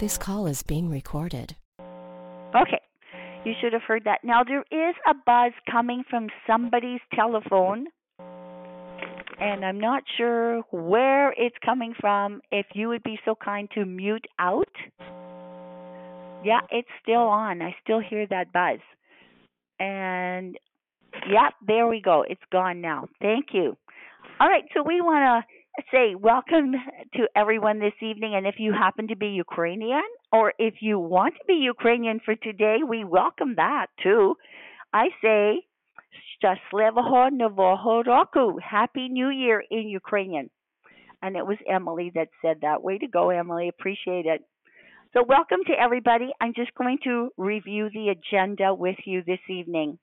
This call is being recorded. Okay, you should have heard that. Now, there is a buzz coming from somebody's telephone, and I'm not sure where it's coming from. If you would be so kind to mute out. Yeah, it's still on. I still hear that buzz. And, yeah, there we go. It's gone now. Thank you. All right, so we want to say welcome to everyone this evening. And if you happen to be Ukrainian, or if you want to be Ukrainian for today, we welcome that too. I say Щасливого Нового Року. Happy New Year in Ukrainian. And it was Emily that said that. Way to go, Emily. Appreciate it. So welcome to everybody. I'm just going to review the agenda with you this evening.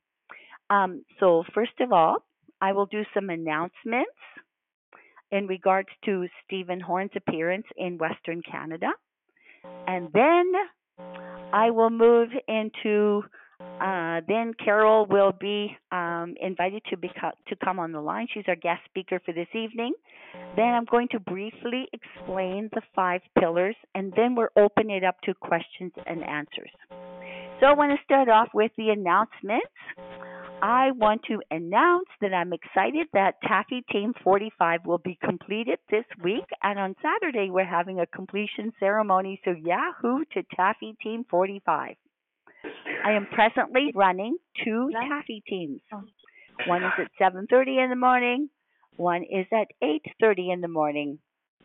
So first of all, I will do some announcements in regards to Stephen Horn's appearance in Western Canada. And then I will move into, then Carol will be invited to come on the line. She's our guest speaker for this evening. Then I'm going to briefly explain the 5 pillars, and then we'll open it up to questions and answers. So I want to start off with the announcements. I want to announce that I'm excited that Taffy Team 45 will be completed this week, and on Saturday we're having a completion ceremony, so yahoo to Taffy Team 45. I am presently running 2 Taffy teams. One is at 7:30 in the morning, one is at 8:30 in the morning.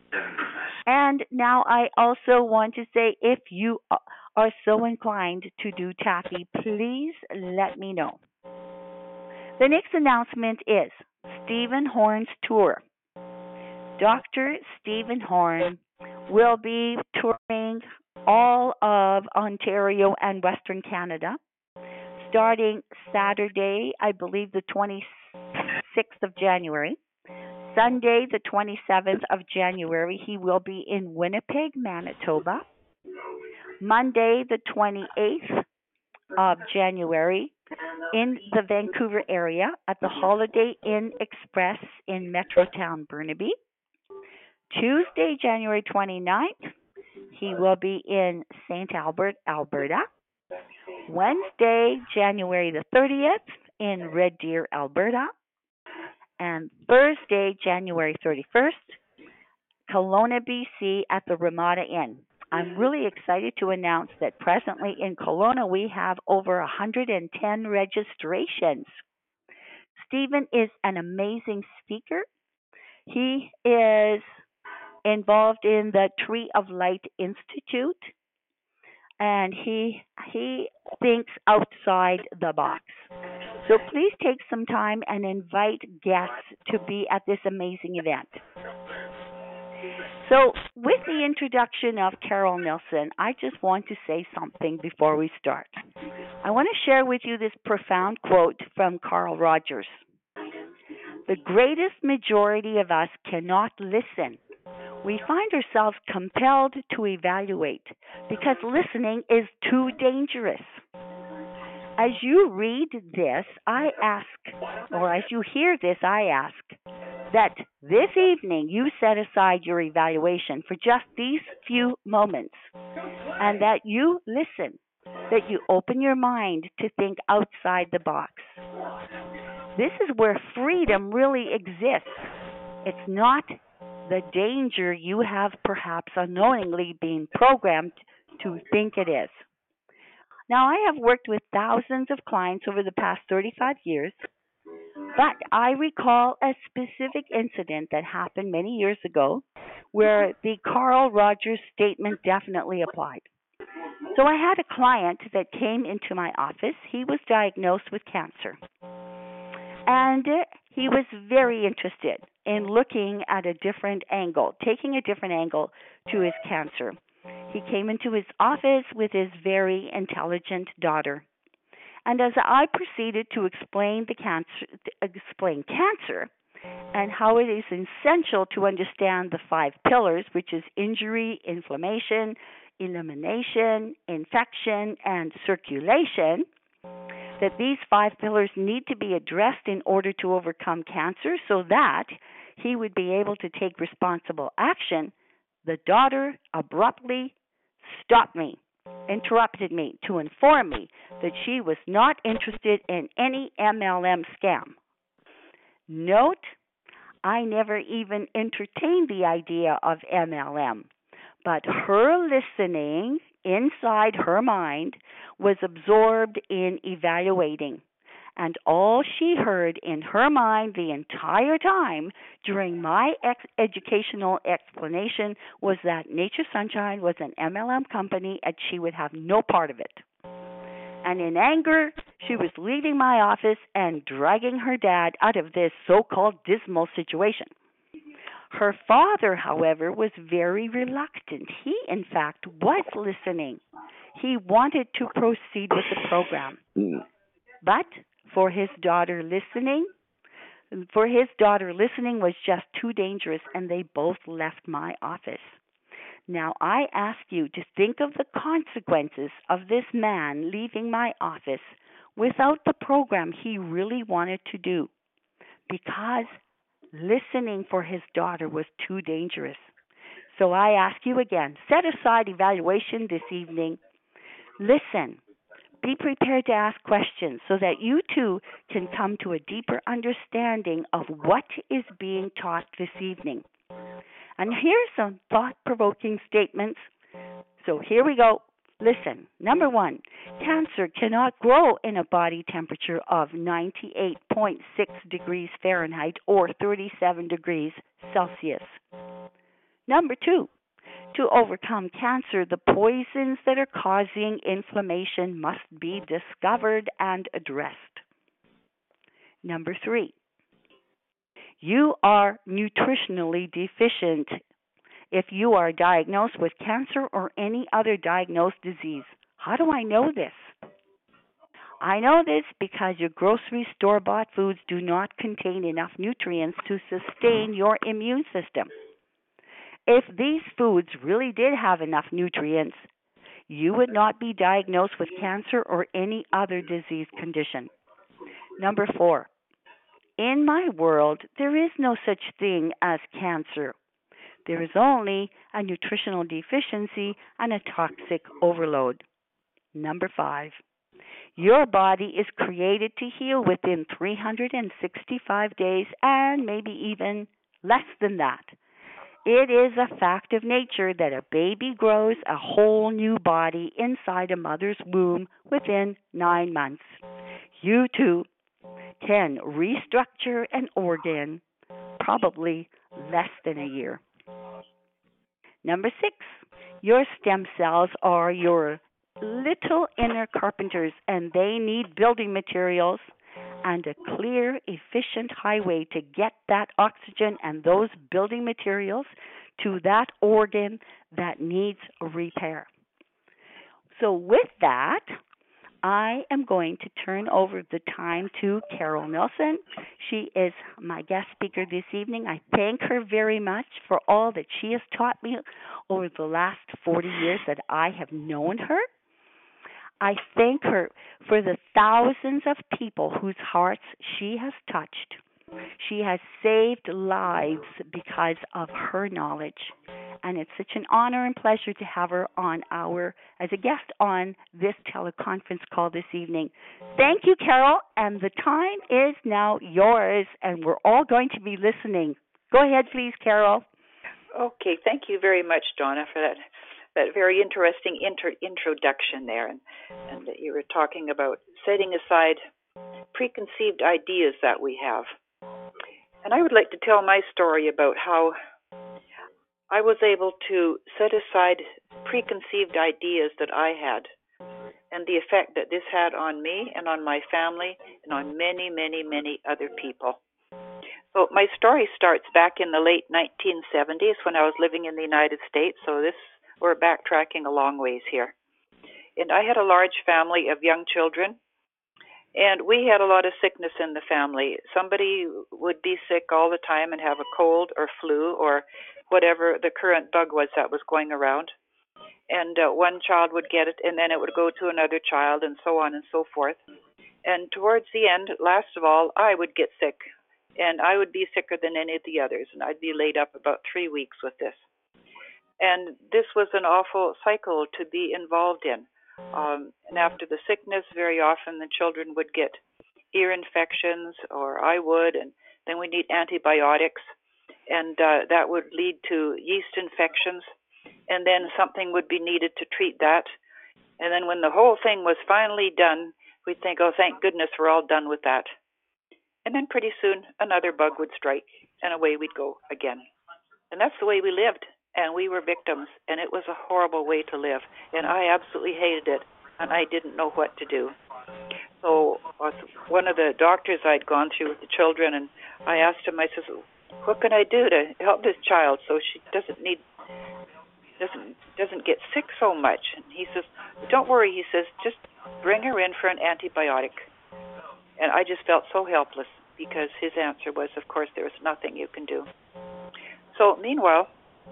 And now I also want to say, if you are so inclined to do Taffy, please let me know. The next announcement is Stephen Horn's tour. Dr. Stephen Horn will be touring all of Ontario and Western Canada starting Saturday, I believe the 26th of January. Sunday, the 27th of January, he will be in Winnipeg, Manitoba. Monday, the 28th of January, in the Vancouver area at the Holiday Inn Express in Metrotown, Burnaby. Tuesday, January 29th, he will be in St. Albert, Alberta. Wednesday, January the 30th, in Red Deer, Alberta. And Thursday, January 31st, Kelowna, BC at the Ramada Inn. I'm really excited to announce that presently in Kelowna we have over 110 registrations. Stephen is an amazing speaker. He is involved in the Tree of Light Institute, and he thinks outside the box. So please take some time and invite guests to be at this amazing event. So, with the introduction of Carol Nielsen, I just want to say something before we start. I want to share with you this profound quote from Carl Rogers. The greatest majority of us cannot listen. We find ourselves compelled to evaluate because listening is too dangerous. As you read this, I ask, or as you hear this, I ask, that this evening you set aside your evaluation for just these few moments, and that you listen, that you open your mind to think outside the box. This is where freedom really exists. It's not the danger you have perhaps unknowingly been programmed to think it is. Now, I have worked with thousands of clients over the past 35 years, but I recall a specific incident that happened many years ago where the Carl Rogers statement definitely applied. So I had a client that came into my office. He was diagnosed with cancer. And he was very interested in looking at a different angle, taking a different angle to his cancer. He came into his office with his very intelligent daughter. And as I proceeded to explain cancer and how it is essential to understand the 5 pillars, which is injury, inflammation, elimination, infection, and circulation, that these 5 pillars need to be addressed in order to overcome cancer so that he would be able to take responsible action, the daughter abruptly stopped me, interrupted me to inform me that she was not interested in any MLM scam. Note, I never even entertained the idea of MLM, but her listening inside her mind was absorbed in evaluating. And all she heard in her mind the entire time during my educational explanation was that Nature Sunshine was an MLM company and she would have no part of it. And in anger, she was leaving my office and dragging her dad out of this so-called dismal situation. Her father, however, was very reluctant. He, in fact, was listening. He wanted to proceed with the program. But for his daughter listening was just too dangerous, and they both left my office. Now, I ask you to think of the consequences of this man leaving my office without the program he really wanted to do, because listening for his daughter was too dangerous. So I ask you again, set aside evaluation this evening. Listen. Be prepared to ask questions so that you too can come to a deeper understanding of what is being taught this evening. And here's some thought-provoking statements. So here we go. Listen. Number 1, cancer cannot grow in a body temperature of 98.6 degrees Fahrenheit or 37 degrees Celsius. Number 2, to overcome cancer, the poisons that are causing inflammation must be discovered and addressed. Number 3, you are nutritionally deficient if you are diagnosed with cancer or any other diagnosed disease. How do I know this? I know this because your grocery store-bought foods do not contain enough nutrients to sustain your immune system. If these foods really did have enough nutrients, you would not be diagnosed with cancer or any other disease condition. Number 4, in my world, there is no such thing as cancer. There is only a nutritional deficiency and a toxic overload. Number 5, your body is created to heal within 365 days and maybe even less than that. It is a fact of nature that a baby grows a whole new body inside a mother's womb within 9 months. You too can restructure an organ probably less than a year. Number 6, your stem cells are your little inner carpenters, and they need building materials and a clear, efficient highway to get that oxygen and those building materials to that organ that needs repair. So with that, I am going to turn over the time to Carol Nelson. She is my guest speaker this evening. I thank her very much for all that she has taught me over the last 40 years that I have known her. I thank her for the thousands of people whose hearts she has touched. She has saved lives because of her knowledge. And it's such an honor and pleasure to have her on as a guest on this teleconference call this evening. Thank you, Carol, and the time is now yours, and we're all going to be listening. Go ahead, please, Carol. Okay, thank you very much, Donna, for that very interesting introduction there, and that you were talking about setting aside preconceived ideas that we have. And I would like to tell my story about how I was able to set aside preconceived ideas that I had and the effect that this had on me and on my family and on many, many, many other people. So my story starts back in the late 1970s when I was living in the United States, so we're backtracking a long ways here. And I had a large family of young children, and we had a lot of sickness in the family. Somebody would be sick all the time and have a cold or flu or whatever the current bug was that was going around. And one child would get it, and then it would go to another child, and so on and so forth. And towards the end, last of all, I would get sick, and I would be sicker than any of the others, and I'd be laid up about 3 weeks with this. And this was an awful cycle to be involved in. And after the sickness, very often the children would get ear infections, or I would, and then we need antibiotics, and that would lead to yeast infections, and then something would be needed to treat that. And then when the whole thing was finally done, we'd think, oh, thank goodness we're all done with that. And then pretty soon another bug would strike, and away we'd go again. And that's the way we lived, and we were victims, and it was a horrible way to live, and I absolutely hated it, and I didn't know what to do. So one of the doctors I'd gone through with the children, and I asked him, I says, what can I do to help this child so she doesn't get sick so much? And he says, don't worry, he says, just bring her in for an antibiotic. And I just felt so helpless, because his answer was, of course, there was nothing you can do. So meanwhile,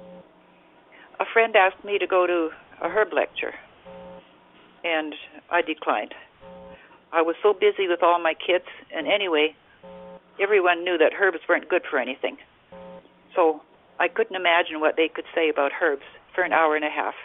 a friend asked me to go to a herb lecture, and I declined. I was so busy with all my kids, and anyway, everyone knew that herbs weren't good for anything. So I couldn't imagine what they could say about herbs for an hour and a half.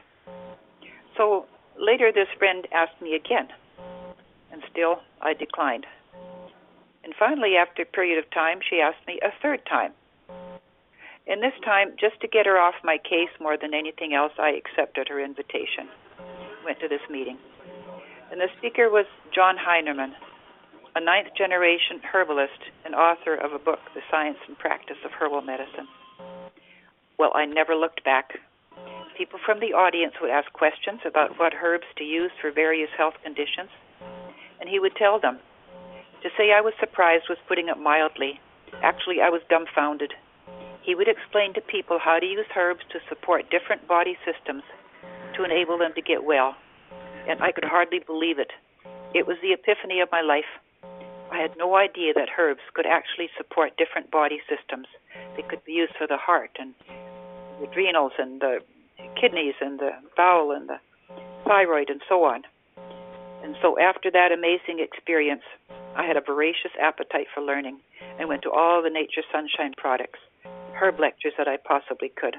So later this friend asked me again, and still I declined. And finally, after a period of time, she asked me a third time. And this time, just to get her off my case more than anything else, I accepted her invitation, went to this meeting. And the speaker was John Heinemann, a ninth-generation herbalist and author of a book, The Science and Practice of Herbal Medicine. Well, I never looked back. People from the audience would ask questions about what herbs to use for various health conditions, and he would tell them. To say I was surprised was putting it mildly. Actually, I was dumbfounded. He would explain to people how to use herbs to support different body systems to enable them to get well. And I could hardly believe it. It was the epiphany of my life. I had no idea that herbs could actually support different body systems. They could be used for the heart and the adrenals and the kidneys and the bowel and the thyroid and so on. And so after that amazing experience, I had a voracious appetite for learning and went to all the Nature Sunshine products, herb lectures that I possibly could.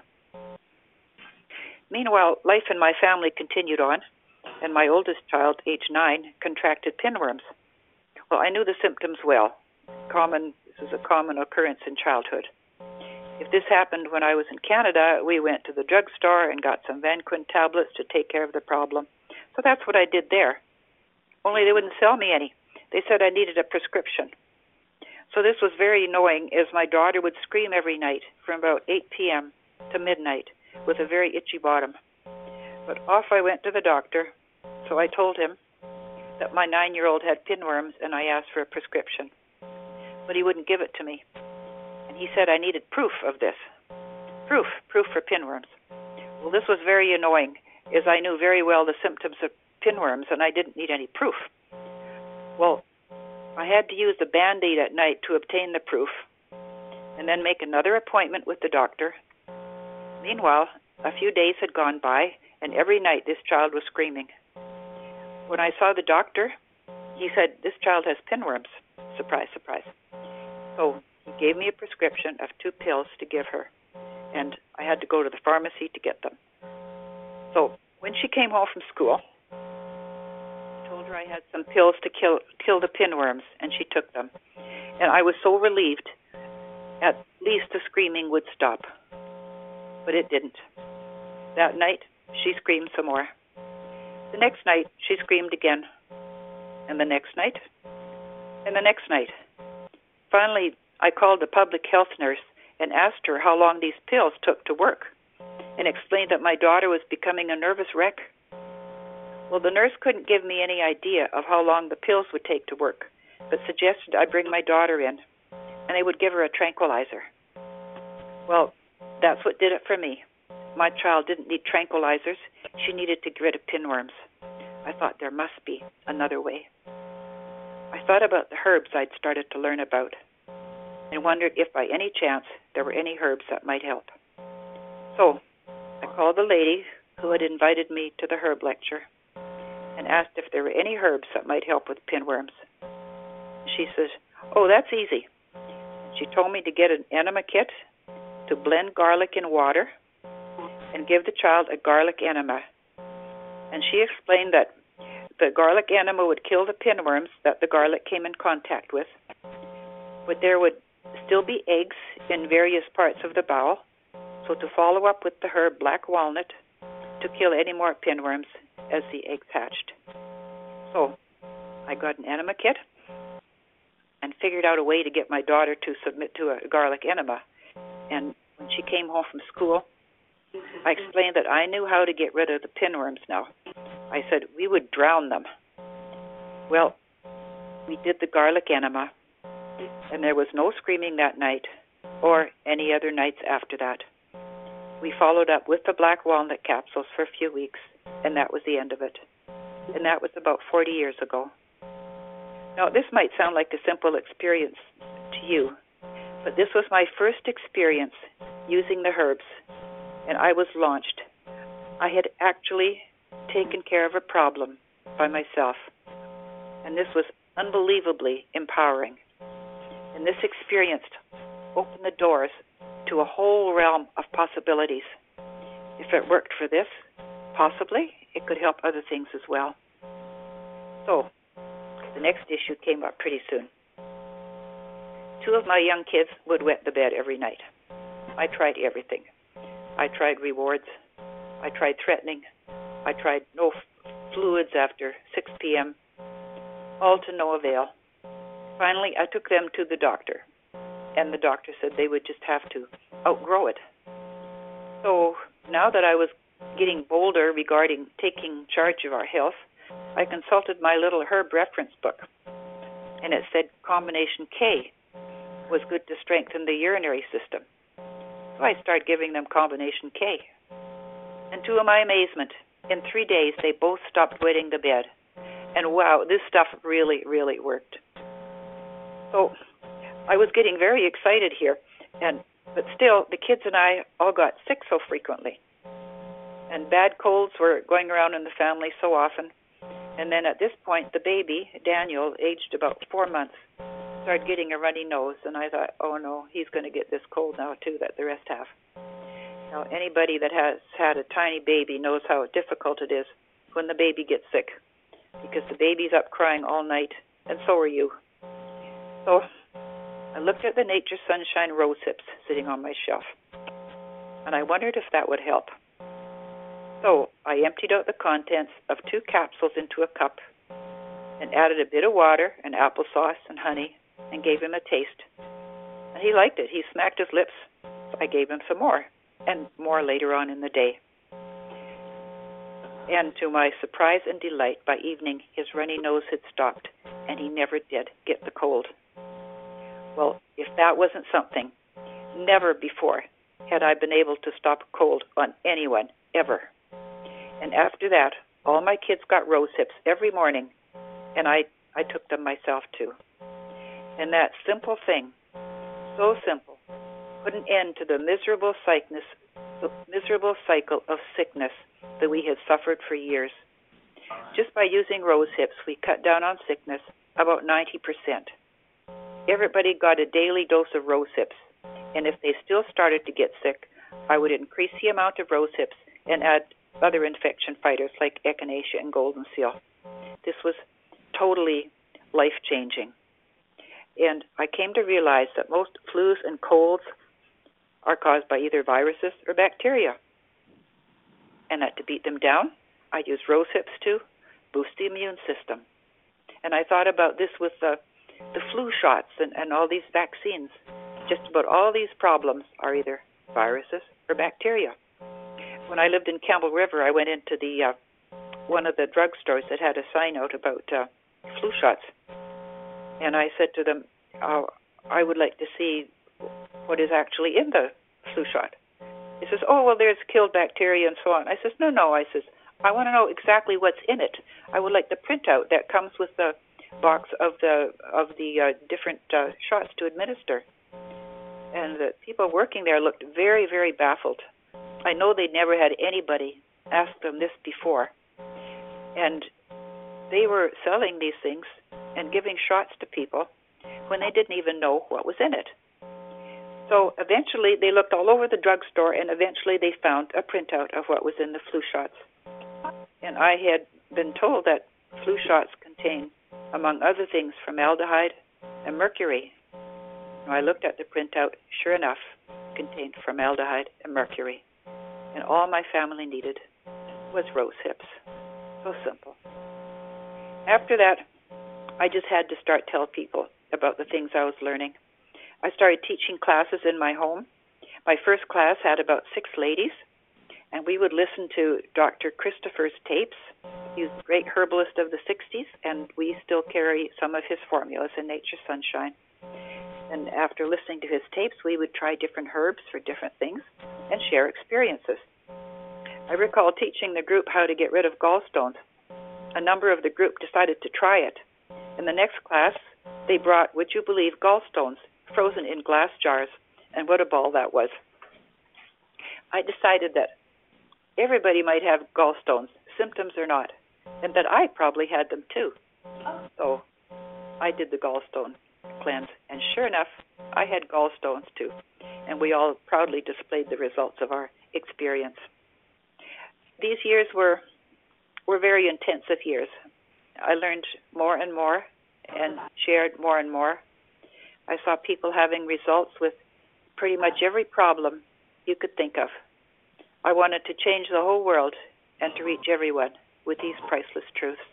Meanwhile, life in my family continued on, and my oldest child, age 9, contracted pinworms. Well, I knew the symptoms well. This is a common occurrence in childhood. If this happened when I was in Canada, we went to the drugstore and got some Vanquin tablets to take care of the problem. So that's what I did there. Only they wouldn't sell me any. They said I needed a prescription. So this was very annoying, as my daughter would scream every night from about 8 p.m. to midnight with a very itchy bottom. But off I went to the doctor. So I told him that my 9-year-old had pinworms, and I asked for a prescription. But he wouldn't give it to me. And he said I needed proof of this. Proof for pinworms. Well, this was very annoying, as I knew very well the symptoms of pinworms, and I didn't need any proof. Well, I had to use the Band-Aid at night to obtain the proof, and then make another appointment with the doctor. Meanwhile, a few days had gone by, and every night this child was screaming. When I saw the doctor, he said, this child has pinworms. Surprise, surprise. So he gave me a prescription of 2 pills to give her, and I had to go to the pharmacy to get them. So when she came home from school, I told her I had some pills to kill the pinworms, and she took them. And I was so relieved. At least the screaming would stop. But it didn't. That night, she screamed some more. The next night, she screamed again. And the next night. And the next night. Finally, I called the public health nurse and asked her how long these pills took to work, and explained that my daughter was becoming a nervous wreck. Well, the nurse couldn't give me any idea of how long the pills would take to work, but suggested I bring my daughter in, and they would give her a tranquilizer. Well, that's what did it for me. My child didn't need tranquilizers. She needed to get rid of pinworms. I thought there must be another way. I thought about the herbs I'd started to learn about, and wondered if by any chance there were any herbs that might help. So I called the lady who had invited me to the herb lecture and asked if there were any herbs that might help with pinworms. She says, oh, that's easy. She told me to get an enema kit, to blend garlic in water, and give the child a garlic enema. And she explained that the garlic enema would kill the pinworms that the garlic came in contact with, but there would still be eggs in various parts of the bowel, so to follow up with the herb black walnut to kill any more pinworms as the eggs hatched. So I got an enema kit and figured out a way to get my daughter to submit to a garlic enema. And when she came home from school, I explained that I knew how to get rid of the pinworms now. I said we would drown them. Well, we did the garlic enema, and there was no screaming that night or any other nights after that. We followed up with the black walnut capsules for a few weeks, and that was the end of it. And that was about 40 years ago. Now, this might sound like a simple experience to you, but this was my first experience using the herbs, and I was launched. I had actually taken care of a problem by myself, and this was unbelievably empowering. And this experience opened the doors to a whole realm of possibilities. If it worked for this, possibly it could help other things as well. So, the next issue came up pretty soon. 2 of my young kids would wet the bed every night. I tried everything. I tried rewards. I tried threatening. I tried no fluids after 6 p.m., all to no avail. Finally, I took them to the doctor, and the doctor said they would just have to outgrow it. So now that I was getting bolder regarding taking charge of our health, I consulted my little herb reference book, and it said combination K was good to strengthen the urinary system. So I started giving them combination K. And to my amazement, in 3 days, they both stopped wetting the bed. And wow, this stuff really, really worked. So I was getting very excited here, but still, the kids and I all got sick so frequently. And bad colds were going around in the family so often. And then at this point, the baby, Daniel, aged about 4 months, started getting a runny nose. And I thought, oh no, he's going to get this cold now too that the rest have. Now, anybody that has had a tiny baby knows how difficult it is when the baby gets sick, because the baby's up crying all night, and so are you. So I looked at the Nature Sunshine Rose Hips sitting on my shelf, and I wondered if that would help. So I emptied out the contents of 2 capsules into a cup and added a bit of water and applesauce and honey and gave him a taste. And he liked it. He smacked his lips. So I gave him some more, and more later on in the day. And to my surprise and delight, by evening, his runny nose had stopped, and he never did get the cold. Well, if that wasn't something, never before had I been able to stop a cold on anyone, ever. And after that, all my kids got rose hips every morning, and I took them myself too. And that simple thing, so simple, put an end to the miserable cycle of sickness that we had suffered for years. Just by using rose hips, we cut down on sickness about 90%. Everybody got a daily dose of rose hips, and if they still started to get sick, I would increase the amount of rose hips and add other infection fighters like echinacea and golden seal. This was totally life-changing. And I came to realize that most flus and colds are caused by either viruses or bacteria. And that to beat them down, I use rose hips to boost the immune system. And I thought about this with the flu shots and all these vaccines. Just about all these problems are either viruses or bacteria. When I lived in Campbell River, I went into the one of the drugstores that had a sign out about flu shots. And I said to them, I would like to see what is actually in the flu shot. He says, oh, well, there's killed bacteria and so on. I says, no. I says, I want to know exactly what's in it. I would like the printout that comes with the box of the different shots to administer. And the people working there looked very, very baffled. I know they never had anybody ask them this before. And they were selling these things and giving shots to people when they didn't even know what was in it. So eventually they looked all over the drugstore, and eventually they found a printout of what was in the flu shots. And I had been told that flu shots contain, among other things, formaldehyde and mercury. And I looked at the printout, sure enough, contained formaldehyde and mercury. And all my family needed was rose hips. So simple. After that, I just had to start telling people about the things I was learning. I started teaching classes in my home. My first class had about 6 ladies, and we would listen to Dr. Christopher's tapes. He was a great herbalist of the 60s, and we still carry some of his formulas in Nature Sunshine. And after listening to his tapes, we would try different herbs for different things and share experiences. I recall teaching the group how to get rid of gallstones. A number of the group decided to try it. In the next class, they brought, would you believe, gallstones frozen in glass jars, and what a ball that was. I decided that everybody might have gallstones, symptoms or not, and that I probably had them too. So I did the gallstone cleanse, and sure enough, I had gallstones too, and we all proudly displayed the results of our experience. These years were very intensive years. I learned more and more and shared more and more. I saw people having results with pretty much every problem you could think of. I wanted to change the whole world and to reach everyone with these priceless truths.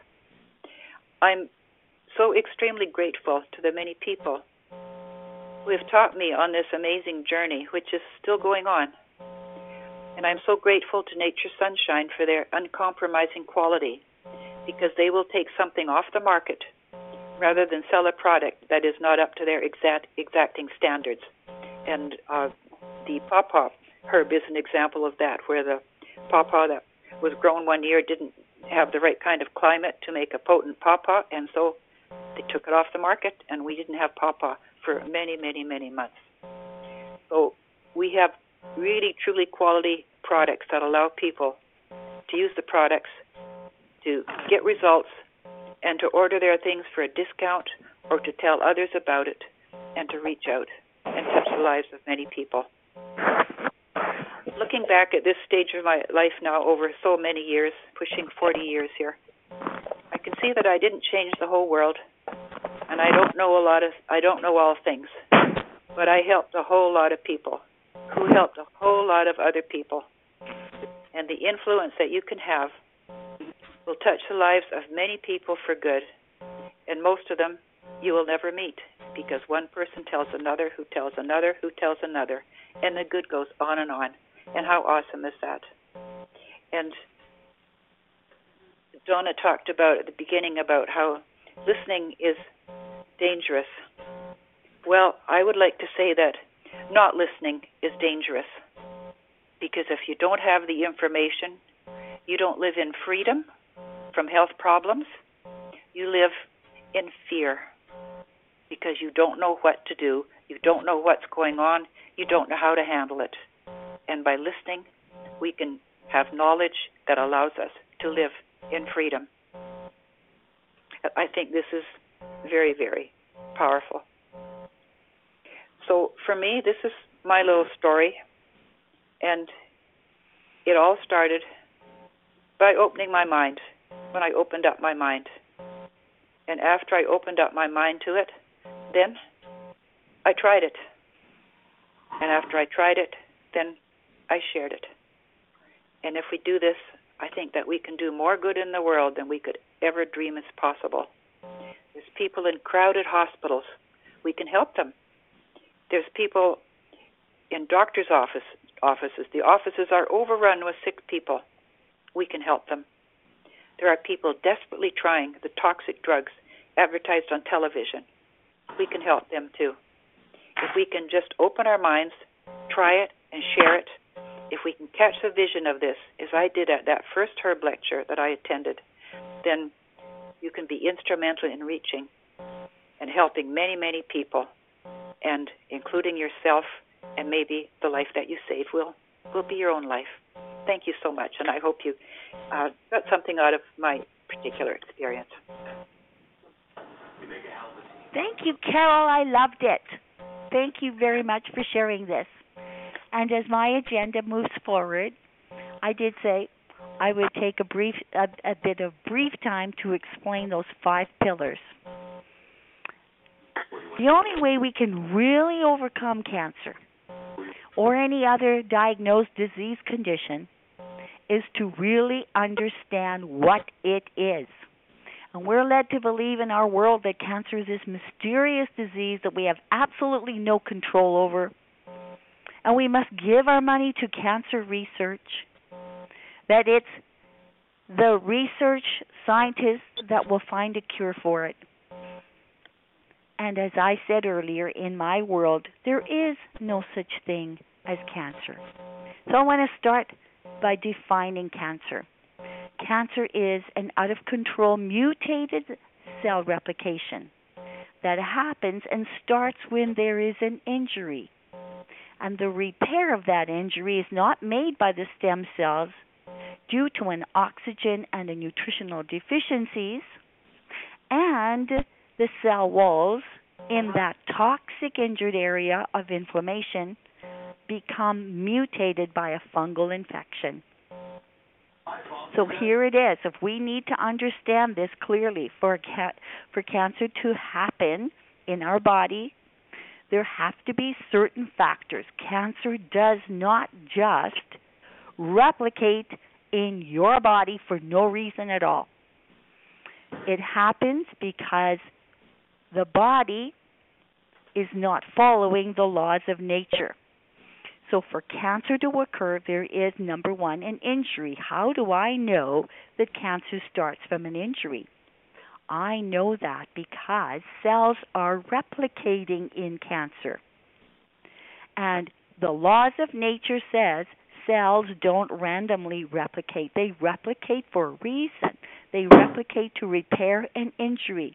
I'm so extremely grateful to the many people who have taught me on this amazing journey, which is still going on. And I'm so grateful to Nature Sunshine for their uncompromising quality, because they will take something off the market rather than sell a product that is not up to their exacting standards. And the pawpaw herb is an example of that, where the pawpaw that was grown one year didn't have the right kind of climate to make a potent pawpaw, and so they took it off the market, and we didn't have pawpaw for many, many, many months. So we have really, truly quality products that allow people to use the products to get results and to order their things for a discount or to tell others about it and to reach out and touch the lives of many people. Looking back at this stage of my life now over so many years, pushing 40 years here, I can see that I didn't change the whole world, and I don't know all things, but I helped a whole lot of people who helped a whole lot of other people. And the influence that you can have will touch the lives of many people for good, and most of them you will never meet, because one person tells another, who tells another, who tells another, and the good goes on. And how awesome is that? And Donna talked about at the beginning about how listening is dangerous. Well, I would like to say that not listening is dangerous, because if you don't have the information, you don't live in freedom from health problems. You live in fear because you don't know what to do. You don't know what's going on. You don't know how to handle it. And by listening, we can have knowledge that allows us to live in freedom. I think this is very, very powerful. So for me, this is my little story, and it all started by opening my mind, when I opened up my mind. And after I opened up my mind to it, then I tried it. And after I tried it, then I shared it. And if we do this, I think that we can do more good in the world than we could ever dream is possible. There's people in crowded hospitals. We can help them. There's people in doctors' offices. The offices are overrun with sick people. We can help them. There are people desperately trying the toxic drugs advertised on television. We can help them too. If we can just open our minds, try it, and share it, if we can catch the vision of this, as I did at that first herb lecture that I attended, then you can be instrumental in reaching and helping many, many people, and including yourself, and maybe the life that you save will be your own life. Thank you so much, and I hope you got something out of my particular experience. Thank you, Carol. I loved it. Thank you very much for sharing this. And as my agenda moves forward, I did say I would take a bit of brief time to explain those 5 pillars. The only way we can really overcome cancer or any other diagnosed disease condition is to really understand what it is. And we're led to believe in our world that cancer is this mysterious disease that we have absolutely no control over. And we must give our money to cancer research, that it's the research scientists that will find a cure for it. And as I said earlier, in my world, there is no such thing as cancer. So I want to start by defining cancer. Cancer is an out-of-control mutated cell replication that happens and starts when there is an injury. And the repair of that injury is not made by the stem cells due to an oxygen and a nutritional deficiencies, and the cell walls in that toxic injured area of inflammation become mutated by a fungal infection. So here it is. If we need to understand this clearly, for cancer to happen in our body, there have to be certain factors. Cancer does not just replicate in your body for no reason at all. It happens because the body is not following the laws of nature. So for cancer to occur, there is, number one, an injury. How do I know that cancer starts from an injury? I know that because cells are replicating in cancer. And the laws of nature says cells don't randomly replicate. They replicate for a reason. They replicate to repair an injury.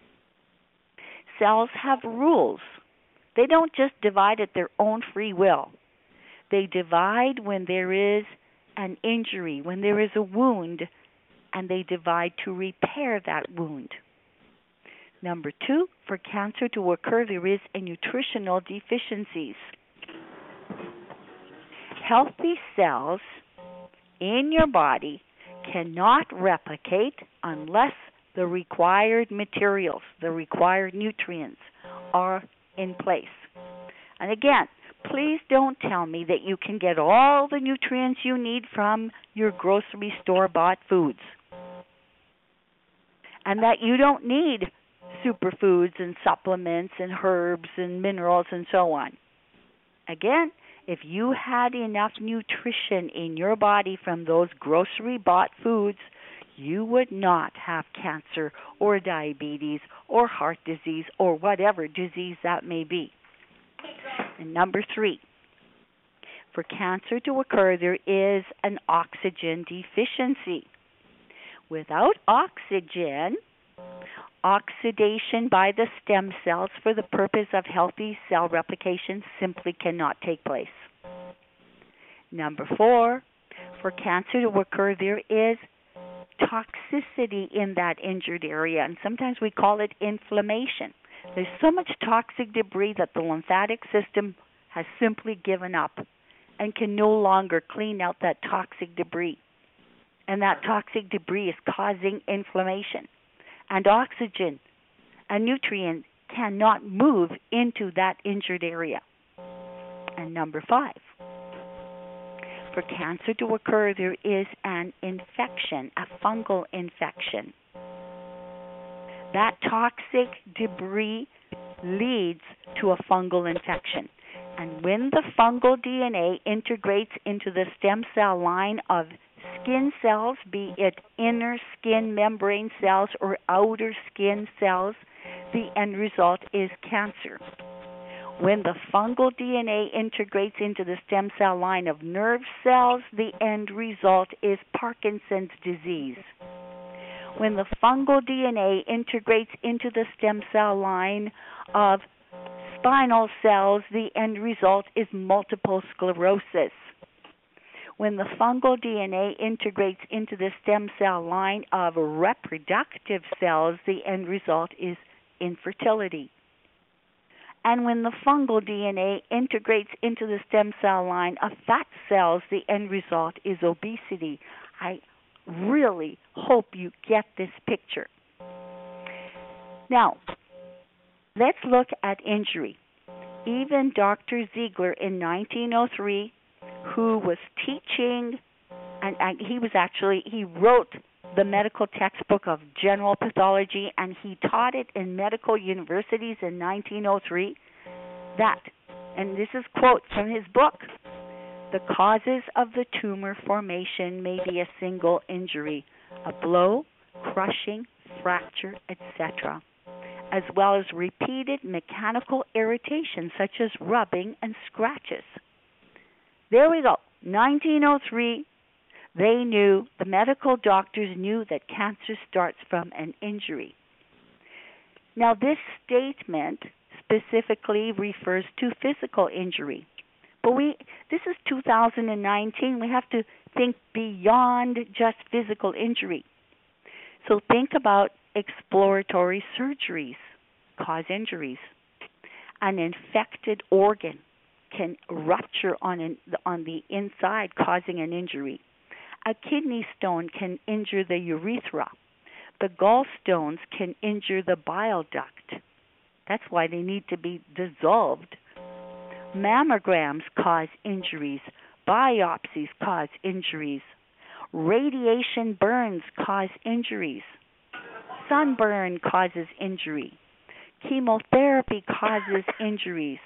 Cells have rules. They don't just divide at their own free will. They divide when there is an injury, when there is a wound, and they divide to repair that wound. Number two, for cancer to occur, there is a nutritional deficiencies. Healthy cells in your body cannot replicate unless the required materials, the required nutrients are in place. And again, please don't tell me that you can get all the nutrients you need from your grocery store bought foods, and that you don't need superfoods and supplements and herbs and minerals and so on. Again, if you had enough nutrition in your body from those grocery bought foods, you would not have cancer or diabetes or heart disease or whatever disease that may be. And number three, for cancer to occur, there is an oxygen deficiency. Without oxygen, oxidation by the stem cells for the purpose of healthy cell replication simply cannot take place. Number four, for cancer to occur, there is toxicity in that injured area, and sometimes we call it inflammation. There's so much toxic debris that the lymphatic system has simply given up and can no longer clean out that toxic debris. And that toxic debris is causing inflammation. And oxygen and nutrients cannot move into that injured area. And number five, for cancer to occur, there is an infection, a fungal infection. That toxic debris leads to a fungal infection. And when the fungal DNA integrates into the stem cell line of skin cells, be it inner skin membrane cells or outer skin cells, the end result is cancer. When the fungal DNA integrates into the stem cell line of nerve cells, the end result is Parkinson's disease. When the fungal DNA integrates into the stem cell line of spinal cells, the end result is multiple sclerosis. When the fungal DNA integrates into the stem cell line of reproductive cells, the end result is infertility. And when the fungal DNA integrates into the stem cell line of fat cells, the end result is obesity. I really hope you get this picture. Now, let's look at injury. Even Dr. Ziegler in 1903, who was teaching, and he wrote the medical textbook of general pathology, and he taught it in medical universities in 1903, that, and this is quote from his book, the causes of the tumor formation may be a single injury, a blow, crushing, fracture, etc., as well as repeated mechanical irritation such as rubbing and scratches. There we go. 1903, the medical doctors knew that cancer starts from an injury. Now, this statement specifically refers to physical injury. But this is 2019. We have to think beyond just physical injury. So think about exploratory surgeries cause injuries. An infected organ can rupture on the inside, causing an injury. A kidney stone can injure the urethra. The gallstones can injure the bile duct. That's why they need to be dissolved. Mammograms cause injuries. Biopsies cause injuries. Radiation burns cause injuries. Sunburn causes injury. Chemotherapy causes injuries.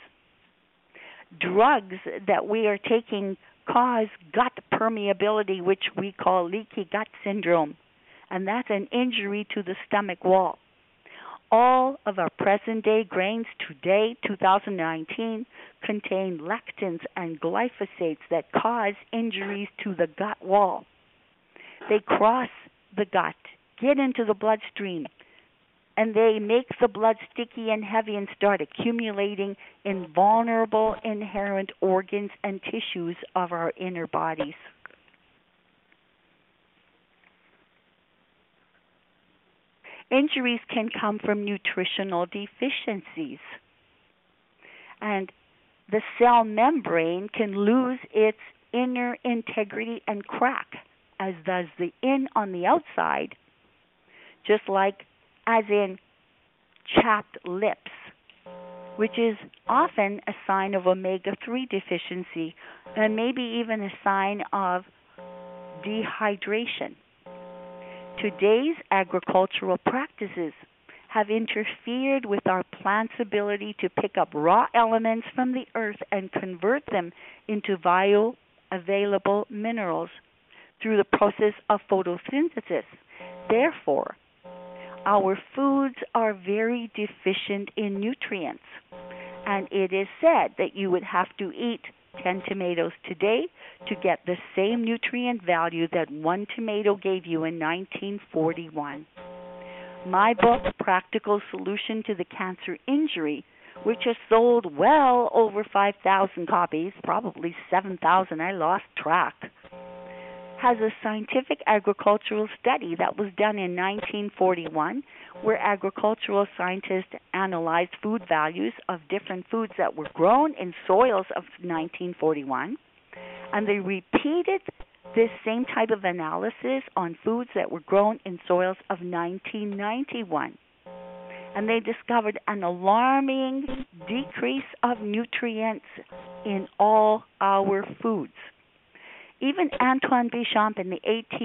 Drugs that we are taking cause gut permeability, which we call leaky gut syndrome, and that's an injury to the stomach wall. All of our present-day grains today, 2019, contain lectins and glyphosates that cause injuries to the gut wall. They cross the gut, get into the bloodstream, and they make the blood sticky and heavy and start accumulating in vulnerable inherent organs and tissues of our inner bodies. Injuries can come from nutritional deficiencies, and the cell membrane can lose its inner integrity and crack, as does the in on the outside, just like as in chapped lips, which is often a sign of omega-3 deficiency and maybe even a sign of dehydration. Today's agricultural practices have interfered with our plant's ability to pick up raw elements from the earth and convert them into bioavailable minerals through the process of photosynthesis. Therefore, our foods are very deficient in nutrients, and it is said that you would have to eat 10 tomatoes today to get the same nutrient value that one tomato gave you in 1941. My book, Practical Solution to the Cancer Injury, which has sold well over 5,000 copies, probably 7,000, I lost track, has a scientific agricultural study that was done in 1941 where agricultural scientists analyzed food values of different foods that were grown in soils of 1941, and they repeated this same type of analysis on foods that were grown in soils of 1991. And they discovered an alarming decrease of nutrients in all our foods. Even Antoine Béchamp in the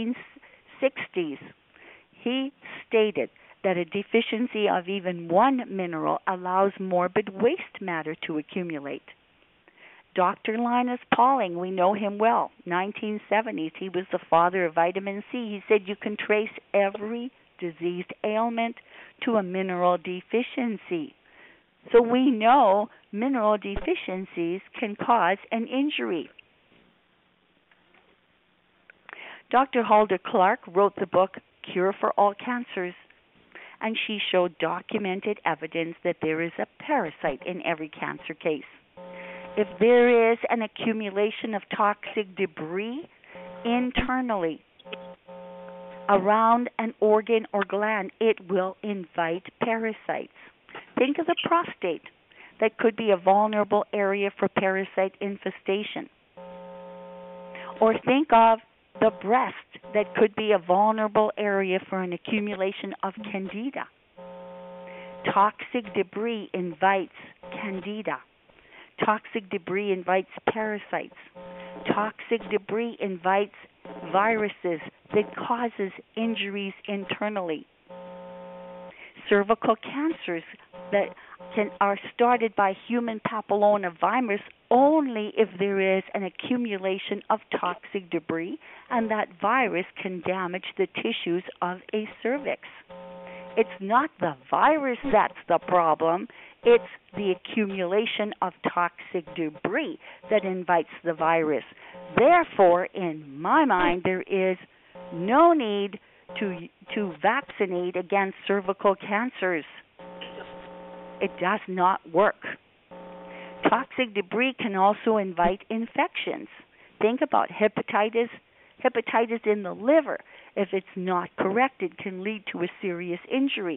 1860s, he stated that a deficiency of even one mineral allows morbid waste matter to accumulate. Dr. Linus Pauling, we know him well, 1970s, he was the father of vitamin C. He said you can trace every diseased ailment to a mineral deficiency. So we know mineral deficiencies can cause an injury. Dr. Hulda Clark wrote the book Cure for All Cancers, and she showed documented evidence that there is a parasite in every cancer case. If there is an accumulation of toxic debris internally around an organ or gland, it will invite parasites. Think of the prostate. that could be a vulnerable area for parasite infestation. Or think of the breast that could be a vulnerable area for an accumulation of candida. Toxic debris invites candida. Toxic debris invites parasites. Toxic debris invites viruses that causes injuries internally. Cervical cancers that are started by human papillomavirus only if there is an accumulation of toxic debris, and that virus can damage the tissues of a cervix. It's not the virus that's the problem, it's the accumulation of toxic debris that invites the virus. Therefore, in my mind, there is no need to vaccinate against cervical cancers. It does not work. Toxic debris can also invite infections. Think about hepatitis in the liver. If it's not corrected, can lead to a serious injury.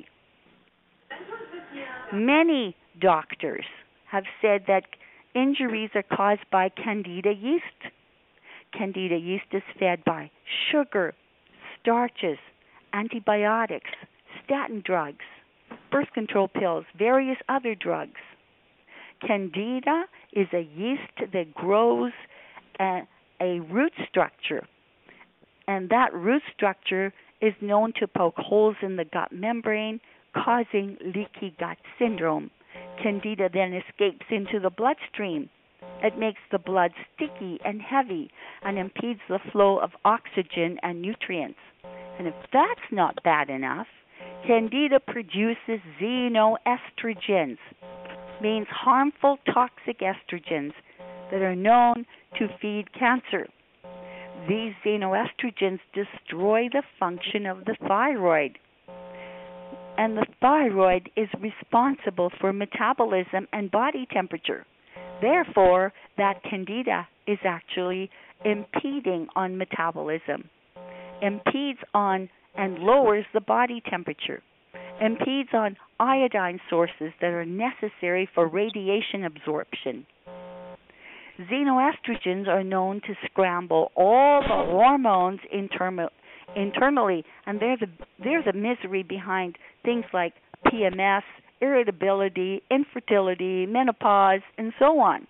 Many doctors have said that injuries are caused by Candida yeast. Candida yeast is fed by sugar, starches, antibiotics, statin drugs, birth control pills, various other drugs. Candida is a yeast that grows a root structure, and that root structure is known to poke holes in the gut membrane, causing leaky gut syndrome. Candida then escapes into the bloodstream. It makes the blood sticky and heavy and impedes the flow of oxygen and nutrients. And if that's not bad enough, Candida produces xenoestrogens, means harmful toxic estrogens that are known to feed cancer. These xenoestrogens destroy the function of the thyroid. And the thyroid is responsible for metabolism and body temperature. Therefore, that Candida is actually impeding on metabolism, impedes on and lowers the body temperature, impedes on iodine sources that are necessary for radiation absorption. Xenoestrogens are known to scramble all the hormones internally, and they're the misery behind things like PMS, irritability, infertility, menopause, and so on.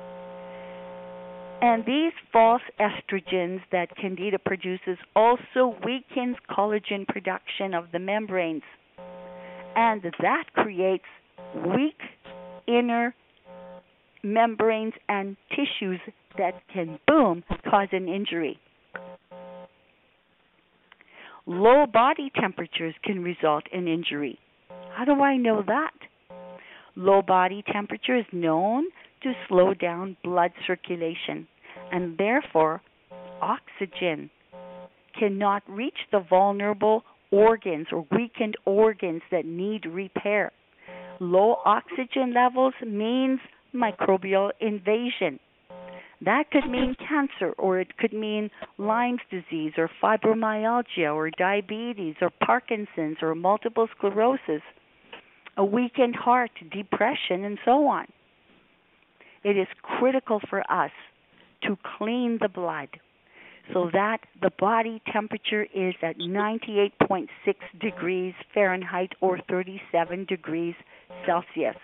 And these false estrogens that Candida produces also weakens collagen production of the membranes, and that creates weak inner membranes and tissues that can, boom, cause an injury. Low body temperatures can result in injury. How do I know that? Low body temperature is known to slow down blood circulation, and therefore oxygen cannot reach the vulnerable organs or weakened organs that need repair. Low oxygen levels means microbial invasion. That could mean cancer, or it could mean Lyme's disease, or fibromyalgia, or diabetes, or Parkinson's, or multiple sclerosis, a weakened heart, depression, and so on. It is critical for us to clean the blood so that the body temperature is at 98.6 degrees Fahrenheit or 37 degrees Celsius.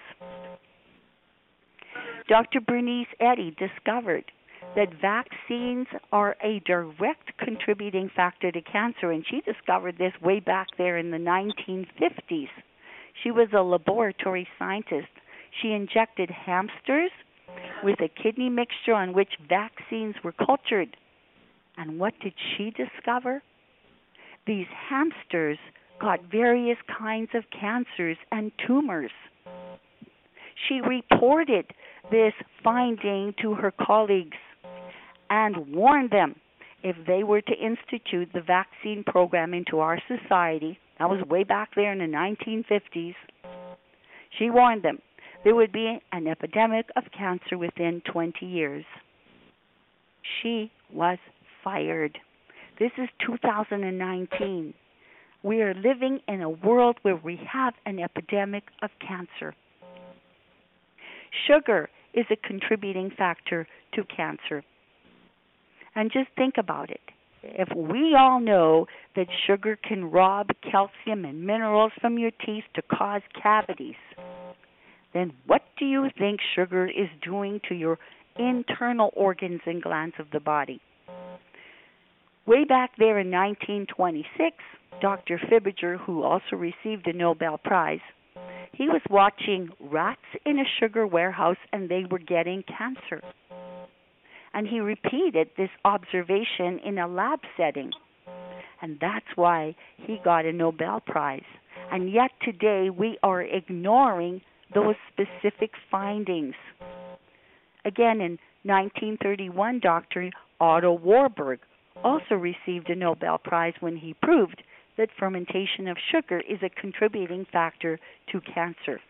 Dr. Bernice Eddy discovered that vaccines are a direct contributing factor to cancer, and she discovered this way back there in the 1950s. She was a laboratory scientist. She injected hamsters with a kidney mixture on which vaccines were cultured. And what did she discover? These hamsters got various kinds of cancers and tumors. She reported this finding to her colleagues and warned them if they were to institute the vaccine program into our society. That was way back there in the 1950s. She warned them there would be an epidemic of cancer within 20 years. She was fired. This is 2019. We are living in a world where we have an epidemic of cancer. Sugar is a contributing factor to cancer. And just think about it. If we all know that sugar can rob calcium and minerals from your teeth to cause cavities, then what do you think sugar is doing to your internal organs and glands of the body? Way back there in 1926, Dr. Fibiger, who also received a Nobel Prize, he was watching rats in a sugar warehouse and they were getting cancer. And he repeated this observation in a lab setting. And that's why he got a Nobel Prize. And yet today we are ignoring those specific findings. Again, in 1931, Dr. Otto Warburg also received a Nobel Prize when he proved that fermentation of sugar is a contributing factor to cancer.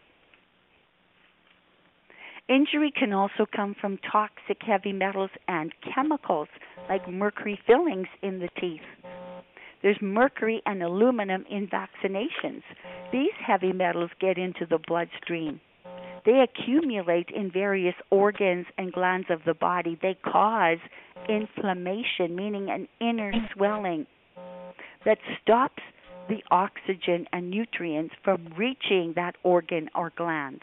Injury can also come from toxic heavy metals and chemicals like mercury fillings in the teeth. There's mercury and aluminum in vaccinations. These heavy metals get into the bloodstream. They accumulate in various organs and glands of the body. They cause inflammation, meaning an inner swelling that stops the oxygen and nutrients from reaching that organ or gland.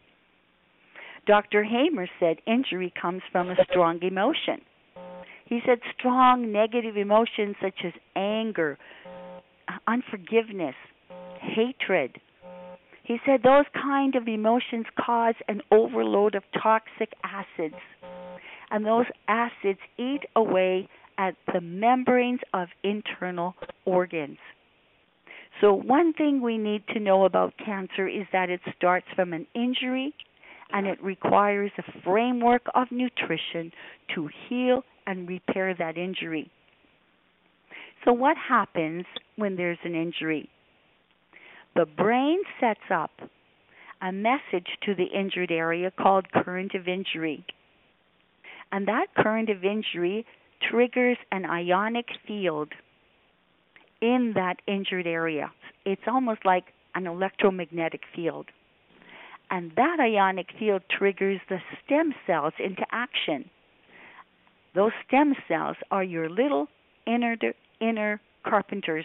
Dr. Hamer said injury comes from a strong emotion. He said strong negative emotions such as anger, unforgiveness, hatred. He said those kind of emotions cause an overload of toxic acids, and those acids eat away at the membranes of internal organs. So one thing we need to know about cancer is that it starts from an injury, and it requires a framework of nutrition to heal and repair that injury. So what happens when there's an injury? The brain sets up a message to the injured area called current of injury. And that current of injury triggers an ionic field in that injured area. It's almost like an electromagnetic field. And that ionic field triggers the stem cells into action. Those stem cells are your little inner carpenters.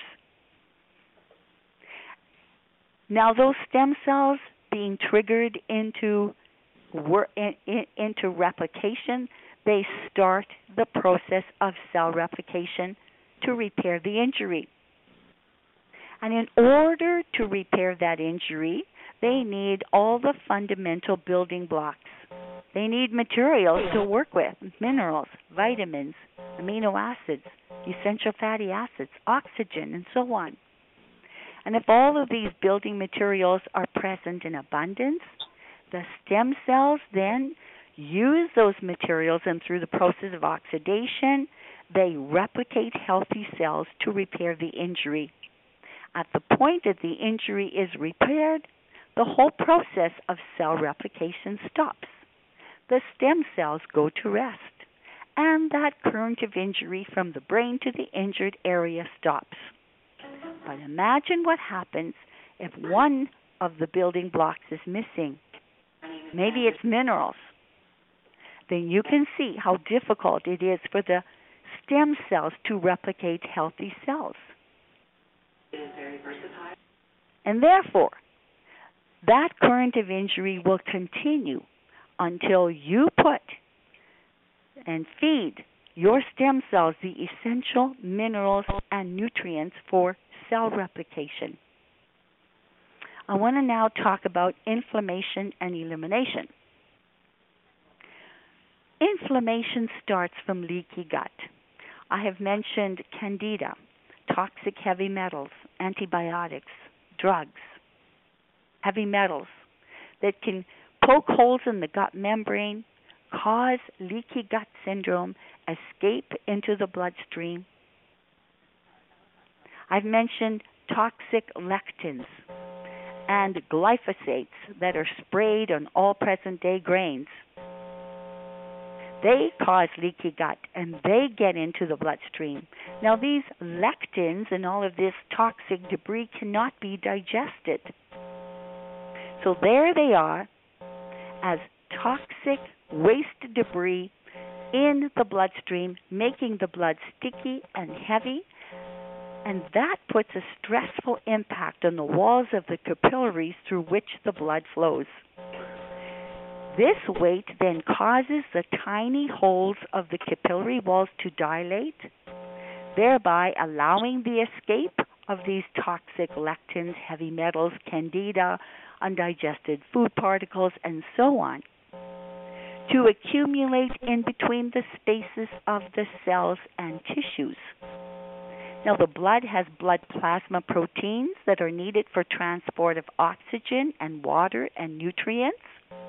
Now those stem cells being triggered into replication, they start the process of cell replication to repair the injury. And in order to repair that injury, they need all the fundamental building blocks. They need materials to work with, minerals, vitamins, amino acids, essential fatty acids, oxygen, and so on. And if all of these building materials are present in abundance, the stem cells then use those materials, and through the process of oxidation, they replicate healthy cells to repair the injury. At the point that the injury is repaired, the whole process of cell replication stops. The stem cells go to rest, and that current of injury from the brain to the injured area stops. But imagine what happens if one of the building blocks is missing. Maybe it's minerals. Then you can see how difficult it is for the stem cells to replicate healthy cells. It is very versatile. And therefore, that current of injury will continue until you put and feed your stem cells the essential minerals and nutrients for cell replication. I want to now talk about inflammation and elimination. Inflammation starts from leaky gut. I have mentioned candida, toxic heavy metals, antibiotics, drugs, heavy metals that can poke holes in the gut membrane, cause leaky gut syndrome, escape into the bloodstream. I've mentioned toxic lectins and glyphosates that are sprayed on all present-day grains. They cause leaky gut, and they get into the bloodstream. Now, these lectins and all of this toxic debris cannot be digested. So there they are as toxic waste debris in the bloodstream, making the blood sticky and heavy, and that puts a stressful impact on the walls of the capillaries through which the blood flows. This weight then causes the tiny holes of the capillary walls to dilate, thereby allowing the escape of these toxic lectins, heavy metals, candida, undigested food particles, and so on, to accumulate in between the spaces of the cells and tissues. Now, the blood has blood plasma proteins that are needed for transport of oxygen and water and nutrients.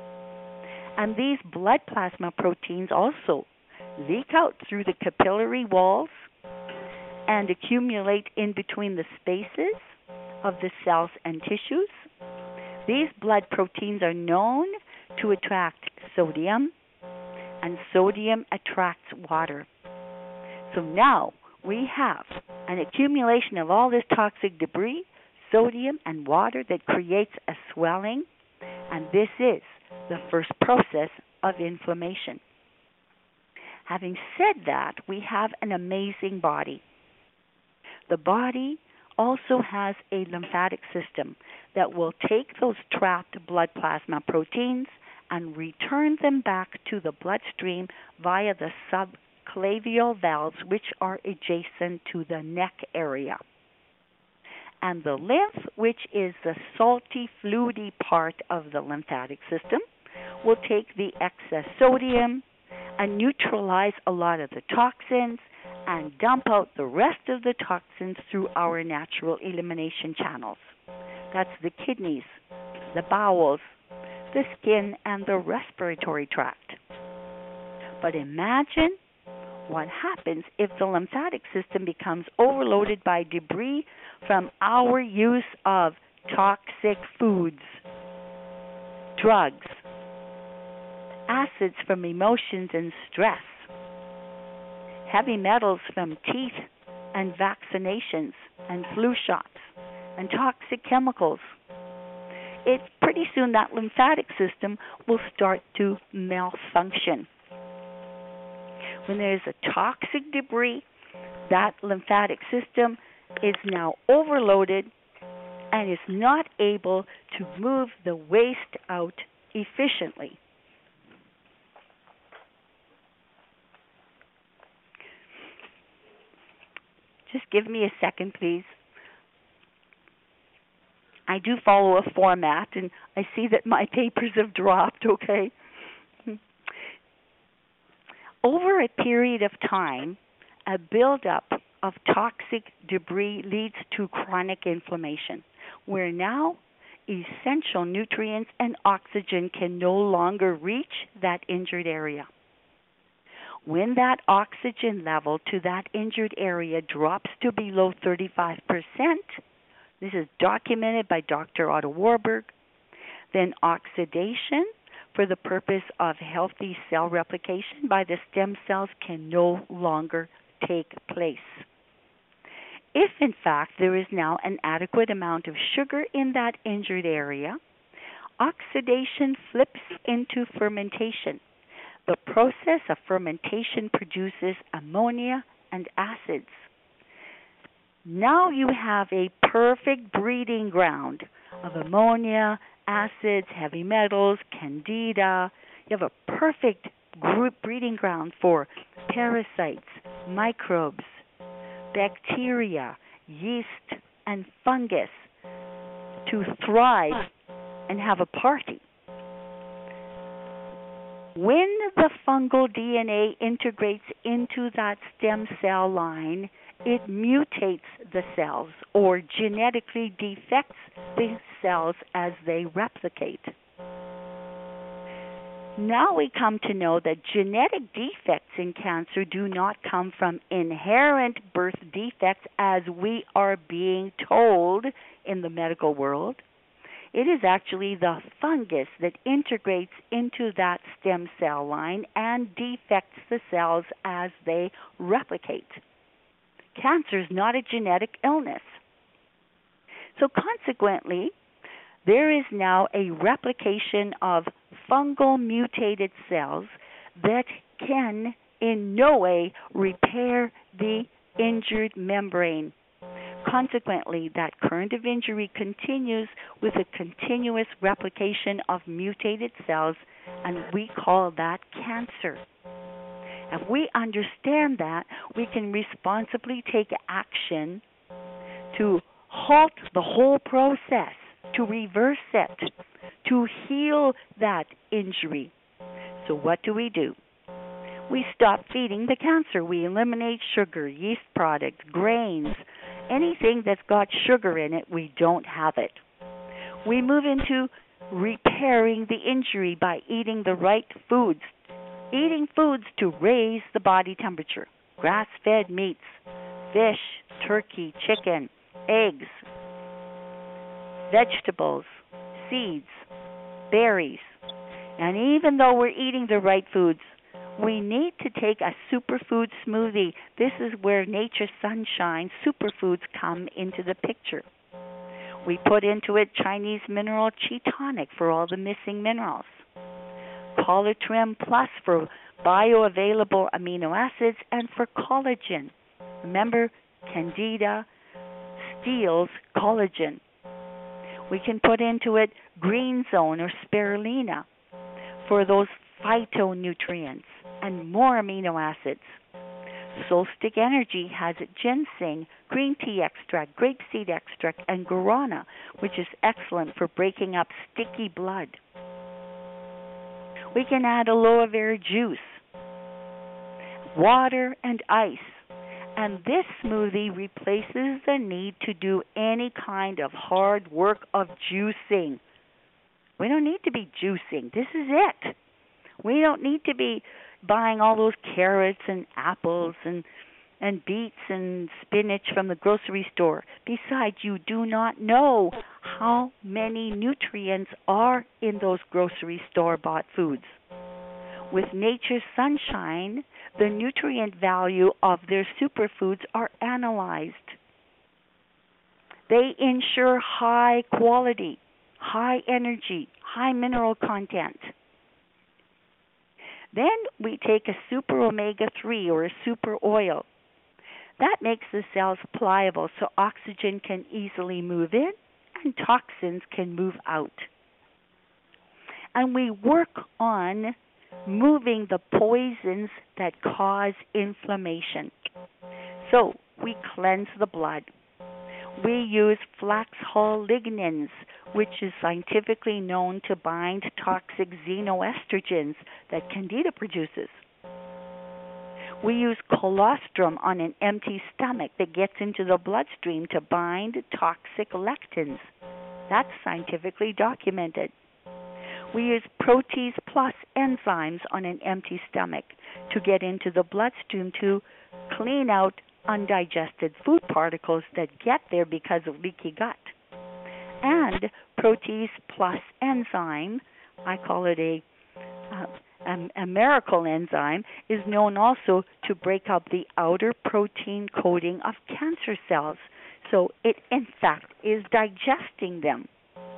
And these blood plasma proteins also leak out through the capillary walls and accumulate in between the spaces of the cells and tissues. These blood proteins are known to attract sodium, and sodium attracts water. So now we have an accumulation of all this toxic debris, sodium, and water that creates a swelling, and this is the first process of inflammation. Having said that, we have an amazing body. The body also has a lymphatic system that will take those trapped blood plasma proteins and return them back to the bloodstream via the subclavian valves, which are adjacent to the neck area. And the lymph, which is the salty, fluidy part of the lymphatic system, will take the excess sodium and neutralize a lot of the toxins and dump out the rest of the toxins through our natural elimination channels. That's the kidneys, the bowels, the skin, and the respiratory tract. But imagine what happens if the lymphatic system becomes overloaded by debris from our use of toxic foods, drugs, acids from emotions and stress, heavy metals from teeth and vaccinations and flu shots, and toxic chemicals. It's pretty soon that lymphatic system will start to malfunction. When there's a toxic debris, that lymphatic system is now overloaded and is not able to move the waste out efficiently. Just give me a second, please. I do follow a format, and I see that my papers have dropped, okay? Over a period of time, a buildup of toxic debris leads to chronic inflammation, where now essential nutrients and oxygen can no longer reach that injured area. When that oxygen level to that injured area drops to below 35%, this is documented by Dr. Otto Warburg, then oxidation for the purpose of healthy cell replication by the stem cells can no longer take place. If, in fact, there is now an adequate amount of sugar in that injured area, oxidation flips into fermentation. The process of fermentation produces ammonia and acids. Now you have a perfect breeding ground of ammonia, acids, heavy metals, candida. You have a perfect breeding ground for parasites, microbes, bacteria, yeast, and fungus to thrive and have a party. When the fungal DNA integrates into that stem cell line, it mutates the cells or genetically defects the cells as they replicate. Now we come to know that genetic defects in cancer do not come from inherent birth defects as we are being told in the medical world. It is actually the fungus that integrates into that stem cell line and defects the cells as they replicate. Cancer is not a genetic illness. So consequently, there is now a replication of fungal mutated cells that can in no way repair the injured membrane. Consequently, that current of injury continues with a continuous replication of mutated cells, and we call that cancer. If we understand that, we can responsibly take action to halt the whole process, to reverse it, to heal that injury. So what do? We stop feeding the cancer. We eliminate sugar, yeast products, grains, anything that's got sugar in it, we don't have it. We move into repairing the injury by eating the right foods. Eating foods to raise the body temperature. Grass-fed meats, fish, turkey, chicken, eggs, vegetables, seeds, berries. And even though we're eating the right foods, we need to take a superfood smoothie. This is where Nature's Sunshine superfoods come into the picture. We put into it Chinese mineral Chi Tonic for all the missing minerals. Collagen Plus for bioavailable amino acids and for collagen. Remember, Candida steals collagen. We can put into it Green Zone or spirulina for those phytonutrients and more amino acids. Solstic Energy has ginseng, green tea extract, grapeseed extract, and guarana, which is excellent for breaking up sticky blood. We can add aloe vera juice, water, and ice. And this smoothie replaces the need to do any kind of hard work of juicing. We don't need to be juicing. This is it. We don't need to be buying all those carrots and apples and beets and spinach from the grocery store. Besides, you do not know how many nutrients are in those grocery store-bought foods. With Nature's Sunshine, the nutrient value of their superfoods are analyzed. They ensure high quality, high energy, high mineral content. Then we take a super omega-3 or a super oil. That makes the cells pliable so oxygen can easily move in and toxins can move out. And we work on moving the poisons that cause inflammation. So we cleanse the blood. We use flax hull lignans, which is scientifically known to bind toxic xenoestrogens that Candida produces. We use colostrum on an empty stomach that gets into the bloodstream to bind toxic lectins. That's scientifically documented. We use Protease Plus enzymes on an empty stomach to get into the bloodstream to clean out undigested food particles that get there because of leaky gut. And Protease Plus enzyme, I call it a miracle enzyme, is known also to break up the outer protein coating of cancer cells. So it, in fact, is digesting them.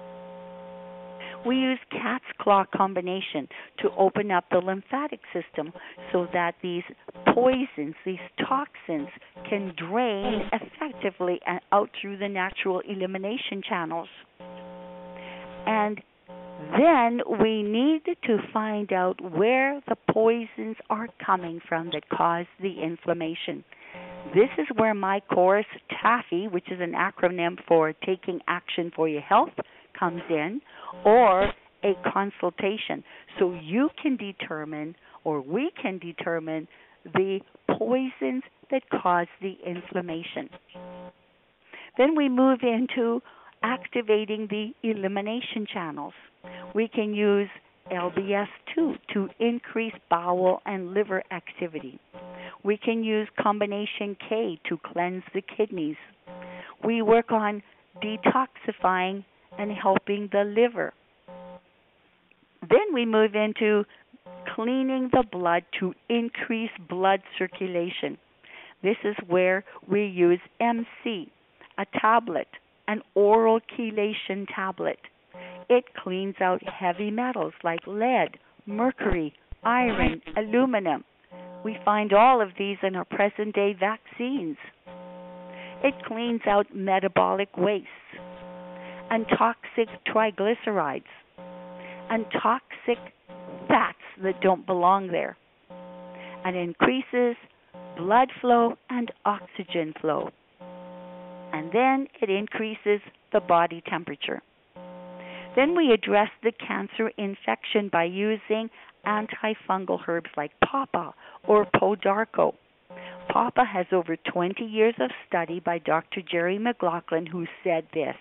We use cat's claw combination to open up the lymphatic system so that these poisons, these toxins, can drain effectively and out through the natural elimination channels. And then we need to find out where the poisons are coming from that cause the inflammation. This is where my course, TAFI, which is an acronym for Taking Action for Your Health, comes in, or a consultation. So you can determine, or we can determine, the poisons that cause the inflammation. Then we move into activating the elimination channels. We can use LBS2 to increase bowel and liver activity. We can use combination K to cleanse the kidneys. We work on detoxifying and helping the liver. Then we move into cleaning the blood to increase blood circulation. This is where we use MC, a tablet, an oral chelation tablet. it cleans out heavy metals like lead, mercury, iron, aluminum. We find all of these in our present-day vaccines. It cleans out metabolic wastes and toxic triglycerides and toxic fats that don't belong there, and increases blood flow and oxygen flow. And then it increases the body temperature. Then we address the cancer infection by using antifungal herbs like pawpaw or podarco. Pawpaw has over 20 years of study by Dr. Jerry McLaughlin, who said this: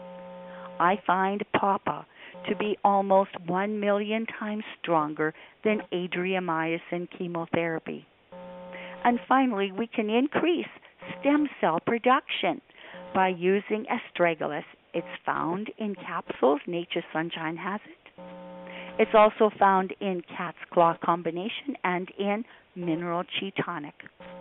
I find pawpaw to be almost 1 million times stronger than adriamycin chemotherapy. And finally, we can increase stem cell production by using astragalus. It's found in capsules. Nature's Sunshine has it. It's also found in cat's claw combination and in mineral chi tonic.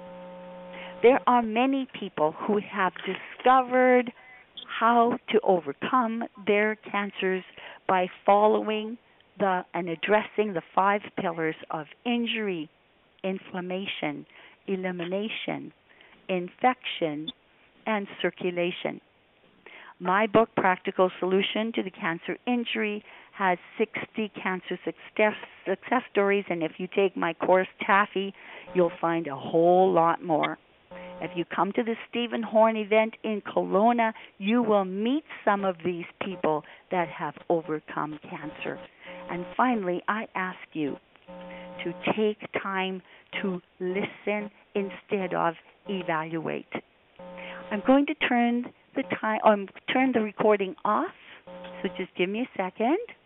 There are many people who have discovered how to overcome their cancers by following and addressing the 5 pillars of injury, inflammation, elimination, infection, and circulation. My book, Practical Solution to the Cancer Injury, has 60 cancer success stories, and if you take my course, Taffy, you'll find a whole lot more. If you come to the Stephen Horn event in Kelowna, you will meet some of these people that have overcome cancer. And finally, I ask you to take time to listen instead of evaluate. I'm going to turn the recording off, so just give me a second.